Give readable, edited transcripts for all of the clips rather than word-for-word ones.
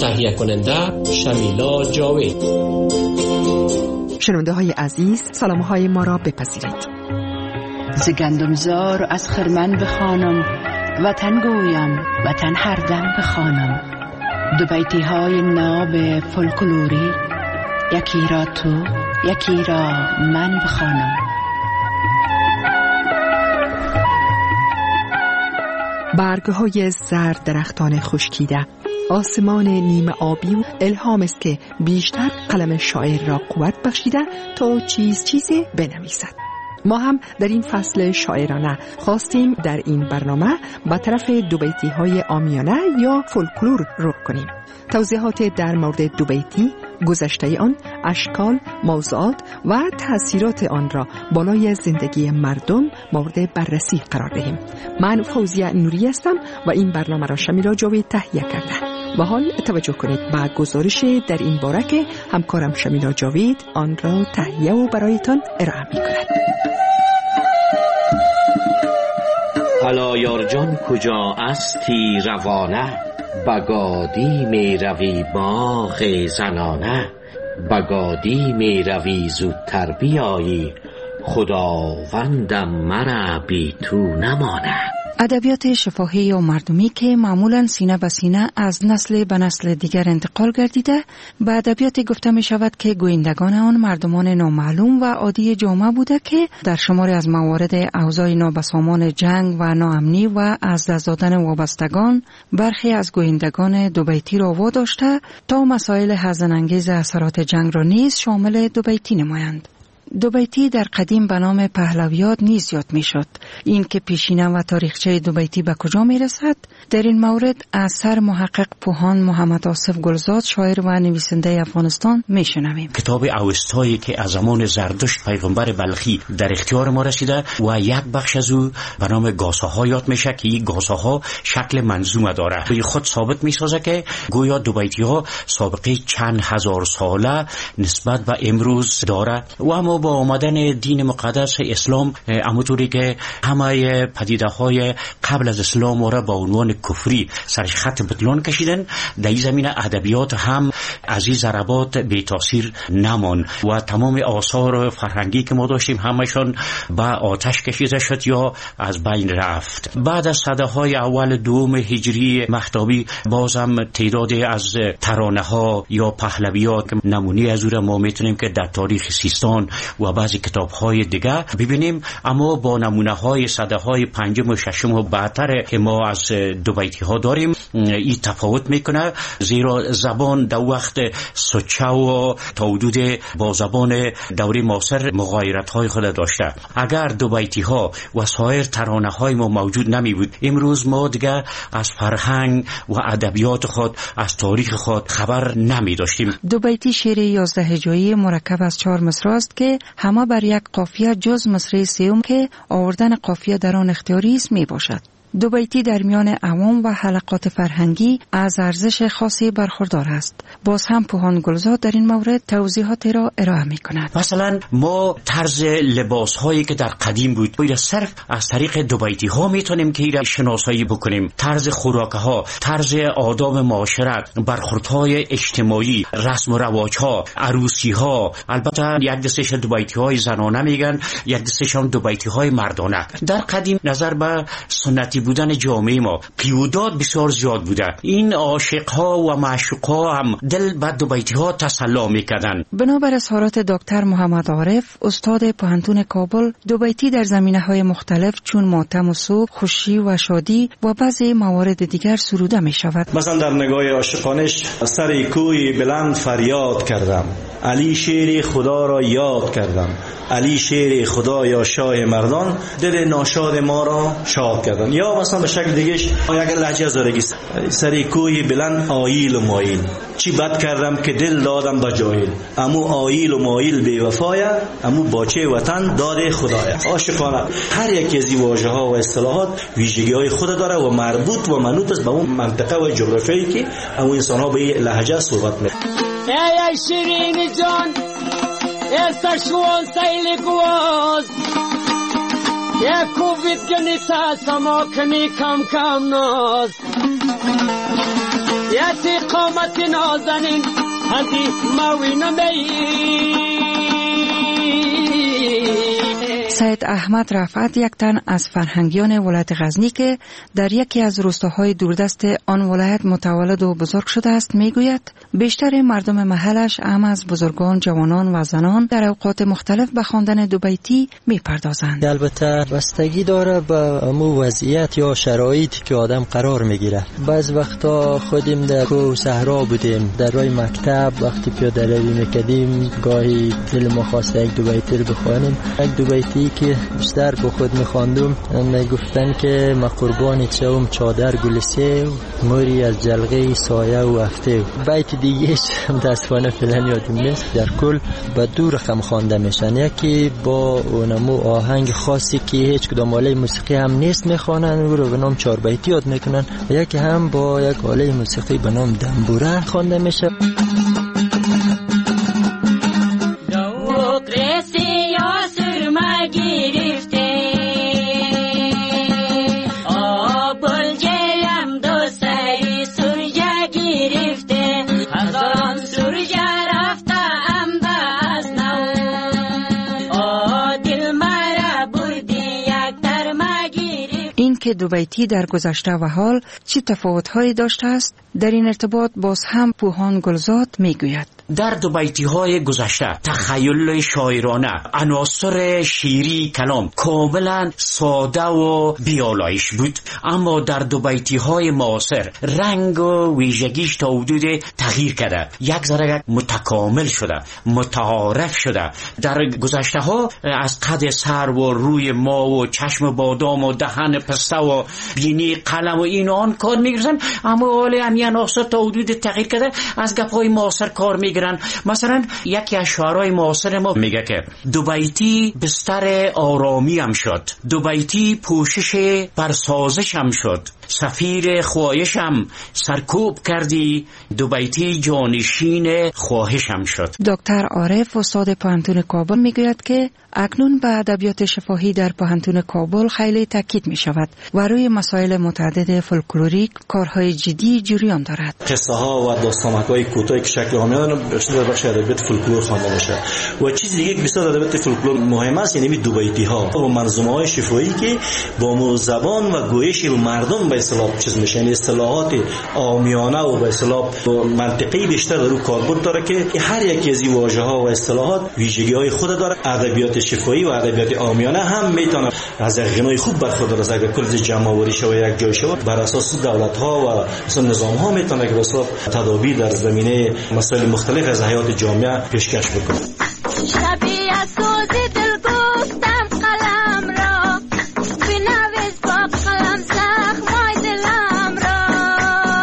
تهیه کننده شمیلا جاوید. شنونده های عزیز، سلام های ما را بپذیرید. ز گندمزار از خرمن بخوانم، وطن گویم وطن هر دم بخوانم. دو بیتی های ناب فولکلوری، یکی را تو یکی را من بخوانم. برگ‌های زرد درختان خشکیده، آسمان نیمه آبی و الهام است که بیشتر قلم شاعر را قوت بخشیده تا چیزی بنویسد. ما هم در این فصل شاعرانه خواستیم در این برنامه به طرف دو بیتی های عامیانه یا فولکلور رخ کنیم. توضیحات در مورد دو بیتی، گذشته آن، اشکال، موضوعات و تأثیرات آن را بالای زندگی مردم مورد بررسی قرار دهیم. من فوزیه نوری هستم و این برنامه را شمیلا جاوید تهیه کرده. و حال توجه کنید به گزارش در این باره که همکارم شمیلا جاوید آن را تهیه و برایتان ارائه می‌کند. الا یار جان کجا استی روانه، بگادی می روی باغ زنانه. بگادی می روی زودتر بیایی، خداوندم مرا بی تو نمانه. ادبیات شفاهی یا مردمی که معمولاً سینه به سینه از نسل به نسل دیگر انتقال گردیده، به ادبیات گفته می شود که گویندگان آن مردمان نامعلوم و عادی جامعه بوده که در شماری از موارد اوضاع نابسامان جنگ و ناامنی و از دست دادن وابستگان برخی از گویندگان دو بیتی را واداشته تا مسائل حزن انگیز اثرات جنگ را نیز شامل دو بیتی نمایند. دو بیتی در قدیم به نام پهلویات نیز یاد می شد. این که پیشینه و تاریخچه دو بیتی به کجا می رسد؟ در این مورد از سر محقق پوهان محمد آصف گلزاد، شاعر و نویسنده افغانستان می شنویم. کتاب اوستایی که از زمان زردشت پیغمبر بلخی در اختیار ما رسیده و یک بخش از او به نام گاساها یاد میشه که این گاساها شکل منظومه داره. به خود ثابت می سازه که گویا دو بیتی ها سابقه چند هزار ساله نسبت به امروز داره. و اما با آمدن دین مقدس اسلام، همونطوری که همه پدیده های قبل از اسلام را با عنوان کفری سرش خط بطلان کشیدن، در این زمینه ادبیات هم از این ضربات بی تاثیر نمان و تمام آثار فرهنگی که ما داشتیم همشون به آتش کشیده شد یا از بین رفت. بعد از سده های اول دوم هجری مهتابی بازم تعدادی از ترانه ها یا پهلویات نمونه از او ما میتونیم که در تاریخ سیستان و بعضی کتاب های دیگه ببینیم، اما با نمونه های صده های پنجم و ششم و بعدتر که ما از دو بیتی ها داریم این تفاوت میکنه، زیرا زبان در وقت سوچه و تا حدود با زبان دوری معاصر مغایرت های خود داشته. اگر دو بیتی ها و سایر ترانه های ما موجود نمی بود، امروز ما دیگه از فرهنگ و ادبیات خود، از تاریخ خود خبر نمی داشتیم. دو بیتی شعر 11 هجایی مرکب از 4 مصرع است که همه بر یک قافیه جز مصرع سوم که آوردن قافیه در آن اختیاری است می باشد. دو بیتی در میان عوام و حلقات فرهنگی از ارزش خاصی برخوردار است. باز هم پوهان گلزاد در این مورد توضیحاتی را ارائه می کند. مثلا ما طرز لباس هایی که در قدیم بود باید صرف از طریق دو بیتی ها میتونیم که ایرا شناسایی بکنیم. طرز خوراک ها، طرز آداب معاشرت، برخورد های اجتماعی، رسم و رواج ها، عروسی ها. البته یک دستش دو بیتی های زنانه میگن، یک دستش هم دو بیتی های مردانه. در قدیم نظر به سنتی بودن جامعه ما قیودات بسیار زیاد بوده. این عاشق ها و معشوق ها هم دل به دو بیتی ها تسلا میکردن. بنابر اظهارات دکتر محمد عارف، استاد پوهنتون کابل، دو بیتی در زمینه های مختلف چون ماتم و سوگ، خوشی و شادی و بعضی موارد دیگر سروده می شود. مثلا در نگاه عاشقانش سر کوی بلند فریاد کردم، علی شیر خدا را یاد کردم، علی شیر خدا یا شاه مردان، دل ناشاد ما را شاد کردن. یا مثلا به شکل دیگهش یک لهجه زارگی، سر کوی بلند آیل و مایل، چی بد کردم که دل دادم به جاهل، امو آیل و مایل بی وفایه، امو باچه وطن داده خدایه. عاشقانه هر یکی از این واژه ها و اصطلاحات ویژگی های خود داره و مربوط و منوط است به اون منطقه و جغرافیایی که اون انسان ها به این لهجه صحبت میکنن. ای شیرین جان استشوان سیل گواز، یک کووید گنیتا سما کنی کم کم ناز، یک حیرت قامت نازنین هزی موینمی. سید احمد رفعت یک تن از فرهنگیان ولایت غزنی که در یکی از روستاهای دوردست آن ولایت متولد و بزرگ شده است میگوید بیشتر مردم محلش هم از بزرگان، جوانان و زنان در اوقات مختلف به خواندن دوبیتی میپردازند. البته بستگی داره به امو وضعیت یا شرایطی که آدم قرار میگیره. بعض وقتا خودیم در کوه صحرا بودیم، در راه مکتب وقتی پیاده روی میکردیم گاهی دلم خواست یک دوبیتی رو بخوانیم. یک دوبیتی که بیشتر با خود میخواندم میگفتن که ما قربان شوم چادر گل سیو موری از جلغه سایه و هفته. بیت دیگهش متاسفانه فعلا یادم نیست. در کل با دو رقم خوانده میشن، یکی با اونمو آهنگ خاصی که هیچ کدام آله موسیقی هم نیست میخوانن و رو به نام چهار بیتی یاد میکنن، و یکی هم با یک آله موسیقی به نام دنبوره خوانده میشه. که دوبیتی در گذشته و حال چه تفاوت‌هایی داشته است، در این ارتباط باز هم پوهان گلزاد میگوید در دوبیتی های گذشته تخیل شاعرانه، عناصر شیری کلام کاملا ساده و بیالایش بود، اما در دوبیتی های معاصر رنگ و ویژگیش تا حدود تغییر کرده، یک ذره متکامل شده، متعارف شده. در گذشته ها از قد سر و روی ما و چشم بادام و دهن پسته و بینی قلم و این و آن کار میگیرن، اما حالا همین عناصر تا حدود تغییر کرده، از گپ‌های معاصر کار میگیرن. مثلا یکی از شاعرای معاصر ما میگه که دوبیتی بستر آرامی هم شد، دوبیتی پوشش برسازش هم شد، سفیر خواهشم سرکوب کردی، دوبیتی جانشین خواهشم شد. دکتر عارف استاد پوهنتون کابل میگوید که اکنون به ادبیات شفاهی در پوهنتون کابل خیلی تاکید می شود و روی مسائل متعدد فولکلوریک کارهای جدی جریان دارد. قصه ها و داستانک‌های کوتاهی که شکل عامیانه بیشتر در بخش ادبیات فولکلور خوانده میشه. و چیز دیگه که بسیار ادبیات فولکلور مهم است یعنی دوبیتی ها و منظومه های شفاهی که با زبان و گویش مردم به اصطلاح چیز میشه، یعنی اصطلاحات عامیانه و به اصطلاح منطقی بیشتر در رو کاربرد داره که هر یک از این واژه‌ها و اصطلاحات ویژگی‌های خود داره. ادبیات شفاهی و ادبیات عامیانه هم میتونه از غنای خوب برخوردار از اگر کل جمع‌آوری شود یک جای شود، بر اساس دولت‌ها و مثلا نظام‌ها میتونه که مثلا تدابیر در زمینه مسائل مختلف از حیات جامعه پیشکش بکنه. شبیه سوزی دل گفتم قلم را بنویس با قلم زخمای دلم را،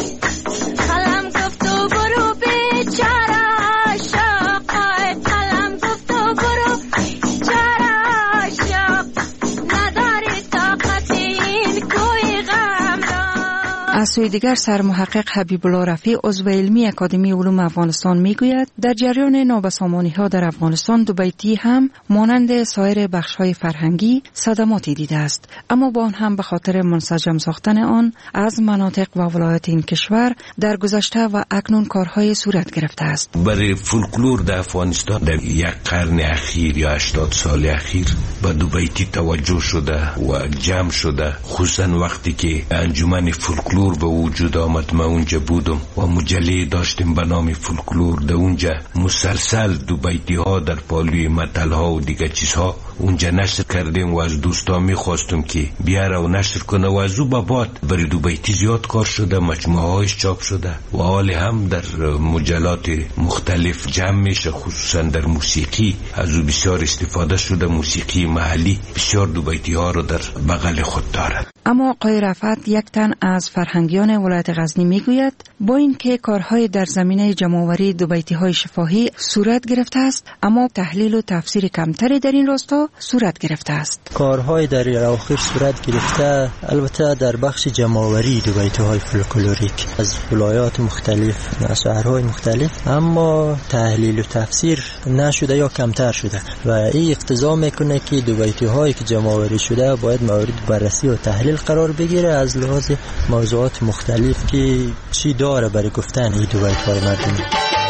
قلم گفت و برو بیچاره عاشق، قلم گفت و برو بیچاره عاشق، نداری طاقت این کوی غم را. از سوی دیگر سرمحقق حبیب الله رفیع عضو علمی اکادمی علوم افغانستان میگوید در جریان نابسامانی ها در افغانستان دوبیتی هم مانند سایر بخش های فرهنگی صدماتی دیده است، اما با آن هم به خاطر منسجم ساختن آن از مناطق و ولایات این کشور در گذشته و اکنون کارهای صورت گرفته است. برای فولکلور در افغانستان در یک قرن اخیر یا 80 سال اخیر به دوبیتی توجه شده و جمع شده، خصوصا وقتی که انجمن فولکلور به وجود آمد. ما اونجا بودم و مجله داشتیم به نام فولکلور، در اونجا مسلسل دوبیتی ها در پالوی متل ها و دیگه چیزها اونجا نشر کردیم و از دوستان میخواستم که بیاره و نشر کنه و از او به بعد برای دوبیتی زیاد کار شده، مجموعه هایش چاپ شده و حال هم در مجلات مختلف جمع میشه، خصوصا در موسیقی از او بسیار استفاده شده. موسیقی محلی بسیار دوبیتی ها رو در بغل خود داره. اما آقای رفعت یک تن از فرهنگیان ولایت غزنی میگوید با اینکه کارهای در زمینه جمع‌آوری دوبیتی های شفاهی صورت گرفته است، اما تحلیل و تفسیر کمتری در این راستا صورت گرفته است. کارهای در اواخر صورت گرفته، البته در بخش جمع‌آوری دو بیت‌های فولکلوریک از ولایات مختلف و شهرهای مختلف، اما تحلیل و تفسیر نشده یا کمتر شده و این اقتضا میکنه که دو بیت‌هایی که جمع‌آوری شده باید مورد بررسی و تحلیل قرار بگیره از لحاظ موضوعات مختلف که چی داره برای گفتن این دو بیت‌های مردمی.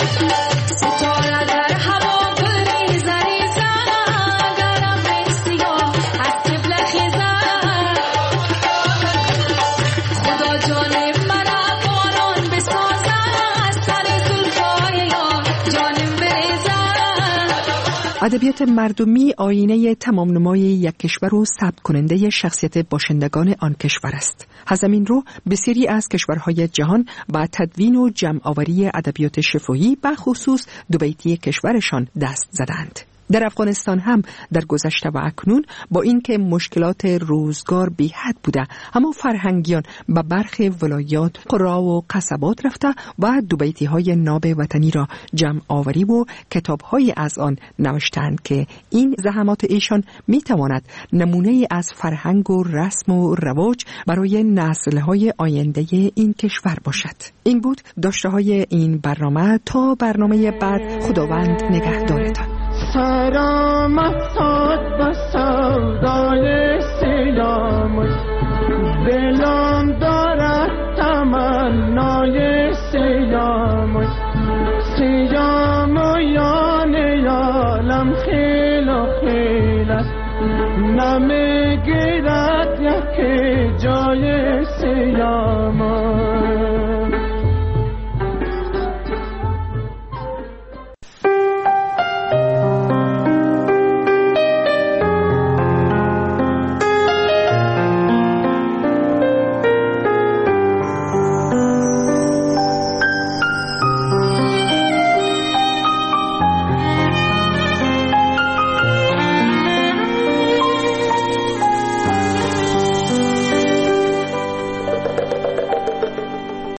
ادبیات مردمی آینه تمام نمای یک کشور و ثبت کننده شخصیت باشندگان آن کشور است. از همین رو بسیاری از کشورهای جهان با تدوین و جمع‌آوری ادبیات شفاهی به خصوص دو بیتی کشورشان دست زدند. در افغانستان هم در گذشته و اکنون با اینکه مشکلات روزگار بی حد بوده، اما فرهنگیان به برخی ولایات، قرا و قصبات رفته و دو بیتی‌های ناب وطنی را جمع آوری و کتاب‌های از آن نوشتند که این زحمات ایشان می‌تواند نمونه از فرهنگ و رسم و رواج برای نسل‌های آینده این کشور باشد. این بود داشته‌های این برنامه. تا برنامه بعد، خداوند نگهدارتان. سرام افتاد با سودای سیامش، دلم دارد تمنای سیامش. سیام و یان یالم خیل و خیل است، نمیگیرد یکی جای سیامش.